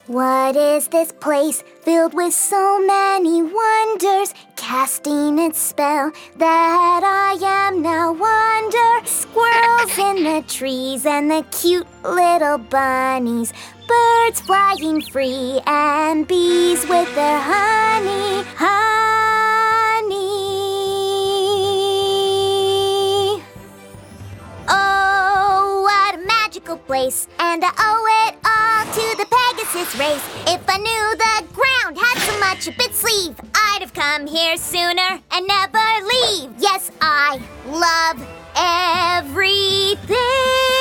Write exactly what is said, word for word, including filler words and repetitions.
What is this place filled with so many wonders, casting its spell that I am now wonder? Squirrels in the trees and the cute little bunnies, birds flying free and bees with their honey, honey. Oh, what a magical place, and I owe it all to the Pegasus race. If I knew the ground had so much up its sleeve, I'd have come here sooner and never leave. Yes, I love everything.